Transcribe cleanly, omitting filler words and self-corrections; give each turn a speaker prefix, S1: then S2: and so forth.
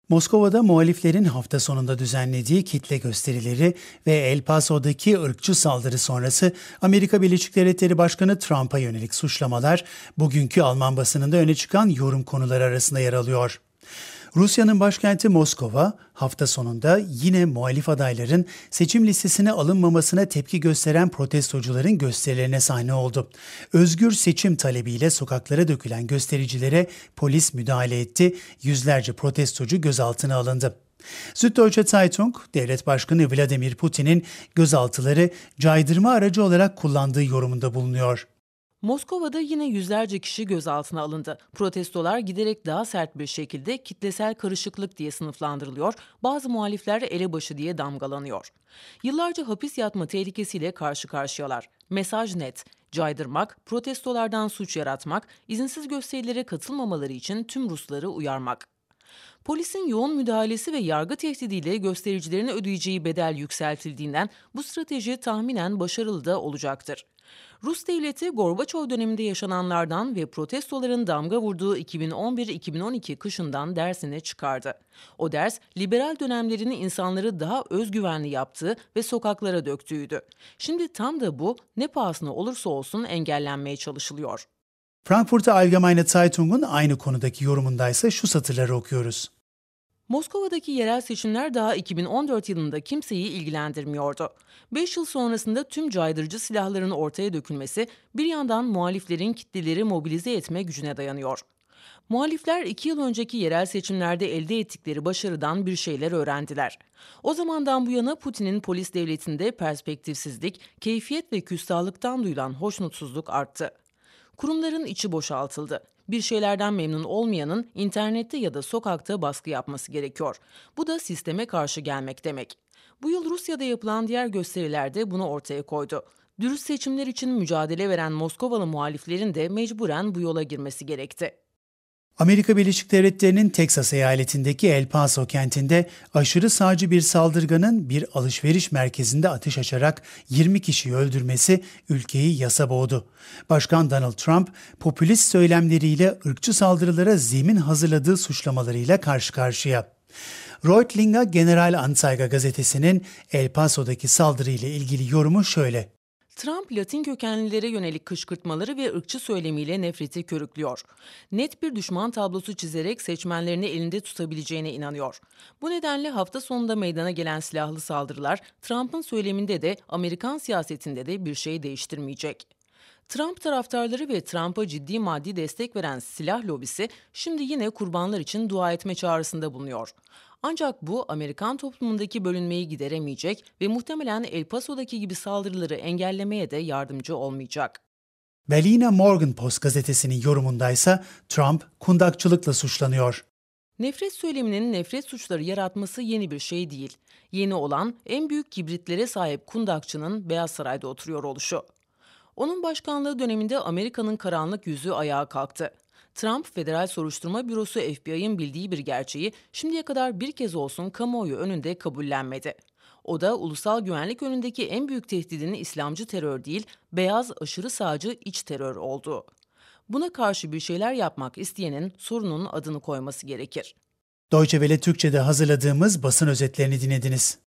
S1: Moskova'da muhaliflerin hafta sonunda düzenlediği kitle gösterileri ve El Paso'daki ırkçı saldırı sonrası Amerika Birleşik Devletleri Başkanı Trump'a yönelik suçlamalar bugünkü Alman basınında öne çıkan yorum konuları arasında yer alıyor. Rusya'nın başkenti Moskova, hafta sonunda yine muhalif adayların seçim listesine alınmamasına tepki gösteren protestocuların gösterilerine sahne oldu. Özgür seçim talebiyle sokaklara dökülen göstericilere polis müdahale etti, yüzlerce protestocu gözaltına alındı. Süddeutsche Zeitung, devlet başkanı Vladimir Putin'in gözaltıları caydırma aracı olarak kullandığı yorumunda bulunuyor.
S2: Moskova'da yine yüzlerce kişi gözaltına alındı. Protestolar giderek daha sert bir şekilde kitlesel karışıklık diye sınıflandırılıyor, bazı muhalifler elebaşı diye damgalanıyor. Yıllarca hapis yatma tehlikesiyle karşı karşıyalar. Mesaj net: caydırmak, protestolardan suç yaratmak, izinsiz gösterilere katılmamaları için tüm Rusları uyarmak. Polisin yoğun müdahalesi ve yargı tehdidiyle göstericilerin ödeyeceği bedel yükseltildiğinden bu strateji tahminen başarılı da olacaktır. Rus devleti Gorbaçov döneminde yaşananlardan ve protestoların damga vurduğu 2011-2012 kışından dersini çıkardı. O ders, liberal dönemlerini insanları daha özgüvenli yaptığı ve sokaklara döktüğüydü. Şimdi tam da bu ne pahasına olursa olsun engellenmeye çalışılıyor.
S1: Frankfurter Allgemeine Zeitung'un aynı konudaki yorumundaysa şu satırları okuyoruz.
S2: Moskova'daki yerel seçimler daha 2014 yılında kimseyi ilgilendirmiyordu. 5 yıl sonrasında tüm caydırıcı silahların ortaya dökülmesi bir yandan muhaliflerin kitleleri mobilize etme gücüne dayanıyor. Muhalifler 2 yıl önceki yerel seçimlerde elde ettikleri başarıdan bir şeyler öğrendiler. O zamandan bu yana Putin'in polis devletinde perspektifsizlik, keyfiyet ve küstahlıktan duyulan hoşnutsuzluk arttı. Kurumların içi boşaltıldı. Bir şeylerden memnun olmayanın internette ya da sokakta baskı yapması gerekiyor. Bu da sisteme karşı gelmek demek. Bu yıl Rusya'da yapılan diğer gösteriler de bunu ortaya koydu. Dürüst seçimler için mücadele veren Moskovalı muhaliflerin de mecburen bu yola girmesi gerekti.
S1: Amerika Birleşik Devletleri'nin Teksas eyaletindeki El Paso kentinde aşırı sağcı bir saldırganın bir alışveriş merkezinde ateş açarak 20 kişiyi öldürmesi ülkeyi yasa boğdu. Başkan Donald Trump, popülist söylemleriyle ırkçı saldırılara zemin hazırladığı suçlamalarıyla karşı karşıya. Reutlinger General Anzeiger gazetesinin El Paso'daki saldırıyla ilgili yorumu şöyle.
S2: Trump, Latin kökenlilere yönelik kışkırtmaları ve ırkçı söylemiyle nefreti körüklüyor. Net bir düşman tablosu çizerek seçmenlerini elinde tutabileceğine inanıyor. Bu nedenle hafta sonunda meydana gelen silahlı saldırılar, Trump'ın söyleminde de Amerikan siyasetinde de bir şey değiştirmeyecek. Trump taraftarları ve Trump'a ciddi maddi destek veren silah lobisi şimdi yine kurbanlar için dua etme çağrısında bulunuyor. Ancak bu Amerikan toplumundaki bölünmeyi gideremeyecek ve muhtemelen El Paso'daki gibi saldırıları engellemeye de yardımcı olmayacak.
S1: Berliner Morgenpost gazetesinin yorumundaysa Trump kundakçılıkla suçlanıyor.
S2: Nefret söyleminin nefret suçları yaratması yeni bir şey değil. Yeni olan en büyük kibritlere sahip kundakçının Beyaz Saray'da oturuyor oluşu. Onun başkanlığı döneminde Amerika'nın karanlık yüzü ayağa kalktı. Trump, Federal Soruşturma Bürosu FBI'ın bildiği bir gerçeği şimdiye kadar bir kez olsun kamuoyu önünde kabullenmedi. O da ulusal güvenlik önündeki en büyük tehdidin İslamcı terör değil, beyaz aşırı sağcı iç terör olduğu. Buna karşı bir şeyler yapmak isteyenin sorunun adını koyması gerekir.
S1: Deutsche Welle Türkçe'de hazırladığımız basın özetlerini dinlediniz.